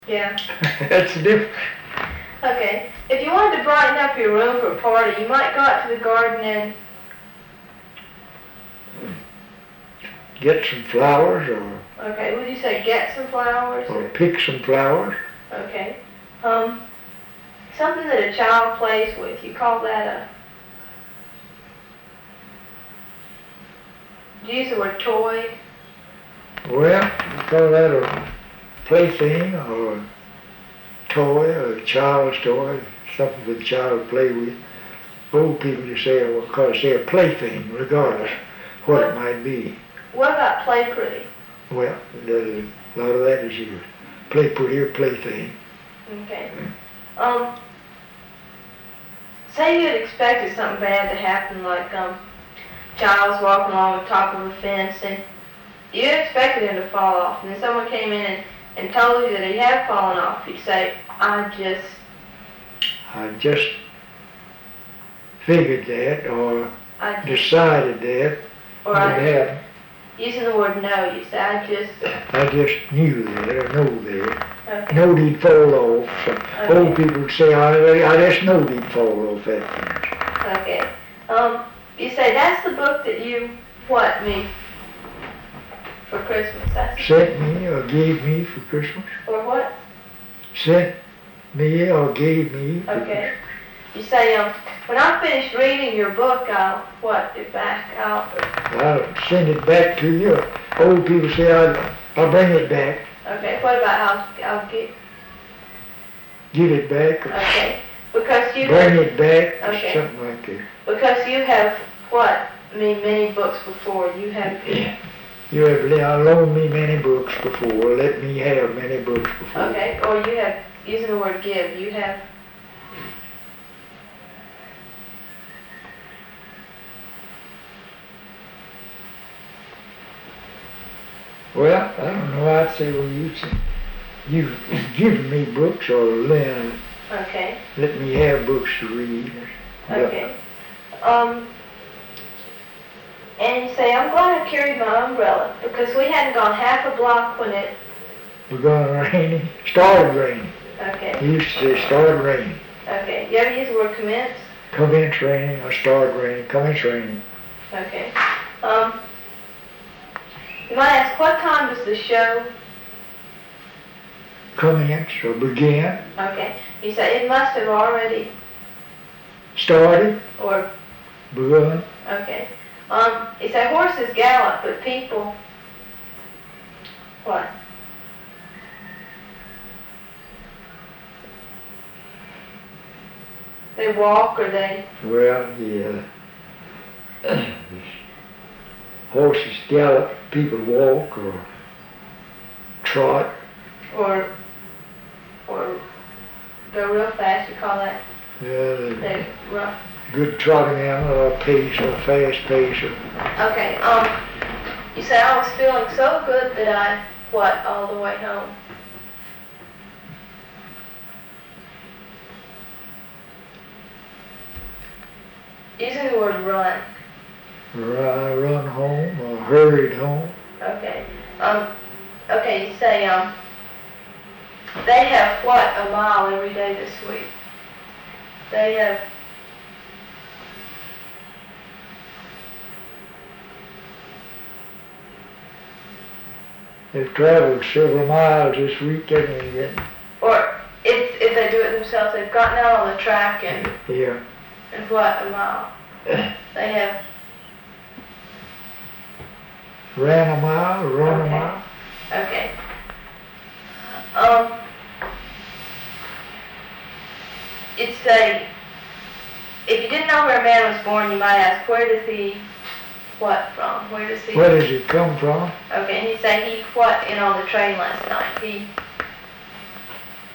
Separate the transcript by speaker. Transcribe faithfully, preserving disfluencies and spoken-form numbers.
Speaker 1: Yeah.
Speaker 2: That's different.
Speaker 1: Okay. If you wanted to brighten up your room for a party, you might go out to the garden and
Speaker 2: get some flowers, or
Speaker 1: okay, would you say get some flowers?
Speaker 2: or pick some flowers.
Speaker 1: Okay. Um, something that a child plays with, you call that a, do you use the word toy?
Speaker 2: Well, we call that a plaything or a toy or a child's toy, something for the child to play with. Old people just say, well, call it say a plaything, regardless what it might be.
Speaker 1: What about play pretty?
Speaker 2: Well, the, a lot of that is used. Play pretty or plaything.
Speaker 1: Okay. Um, say you had expected something bad to happen, like um, child's walking along the top of a fence, and you expected him to fall off, and then someone came in and, and told you that he had fallen off. You'd say, I just...
Speaker 2: I just figured that, or
Speaker 1: I just,
Speaker 2: decided that
Speaker 1: or
Speaker 2: would
Speaker 1: I,
Speaker 2: happen.
Speaker 1: using the word know, you say, I just...
Speaker 2: I just knew that, or know that.
Speaker 1: Okay.
Speaker 2: Knowed he'd fall off. So
Speaker 1: Okay.
Speaker 2: Old people would say, I, I just knowed he'd fall off that fence.
Speaker 1: Okay. Um, you say, that's the book that you, what, me, for Christmas. That's,
Speaker 2: Sent me or gave me for Christmas.
Speaker 1: or what?
Speaker 2: Sent me or gave me for
Speaker 1: Okay. You say, um, when I finish reading your book, I'll, what, it back, I'll,
Speaker 2: Christmas. I'll send it back to you. Old people say, I'll, I'll bring it back.
Speaker 1: okay, what about I'll, I'll get,
Speaker 2: Give it back. Or
Speaker 1: okay, because you,
Speaker 2: bring it back. Or
Speaker 1: Okay.
Speaker 2: something like that.
Speaker 1: because you have, what, me, many books before, you have,
Speaker 2: You have le- loaned me many books before. Let me have many books before.
Speaker 1: okay, or you have, using the word give, you have,
Speaker 2: Well, I don't know. I'd say, well, you, you've given me books or let,
Speaker 1: okay,
Speaker 2: let me have books to read.
Speaker 1: okay. Um, and you say, I'm glad I carried my umbrella, because we hadn't gone half a block when it,
Speaker 2: We're going raining. Started raining.
Speaker 1: okay,
Speaker 2: He used to say started raining.
Speaker 1: okay. You ever use the word commence?
Speaker 2: Commence raining or started raining. Commence raining.
Speaker 1: Okay. Um, you might ask, what time does the show?
Speaker 2: Commence or began.
Speaker 1: Okay. You say, it must have already,
Speaker 2: Started.
Speaker 1: or,
Speaker 2: Begun.
Speaker 1: okay. Um, you say, horses gallop, but people, what? They walk, or they,
Speaker 2: Well, yeah. Horses gallop. People walk or trot.
Speaker 1: or, or go real fast, you call that,
Speaker 2: Yeah, they-
Speaker 1: they run.
Speaker 2: good trotting animal or pace or fast pace or
Speaker 1: Okay, um, you say, I was feeling so good that I, what, all the way home? Using the word run.
Speaker 2: ri- run home or hurried home.
Speaker 1: Okay. Um, okay, you say, um, they have what, a mile every day this week? They have,
Speaker 2: They've traveled several miles this week, haven't they? Yet?
Speaker 1: or if, if they do it themselves, they've gotten out on the track and,
Speaker 2: Yeah.
Speaker 1: and what, a mile? They have,
Speaker 2: Ran a mile, run
Speaker 1: Okay.
Speaker 2: a mile.
Speaker 1: okay. Um, it's a, if you didn't know where a man was born, you might ask, where does he, what from? Where does he?
Speaker 2: Where does it come from?
Speaker 1: Okay, and he say he what in on the train last night? He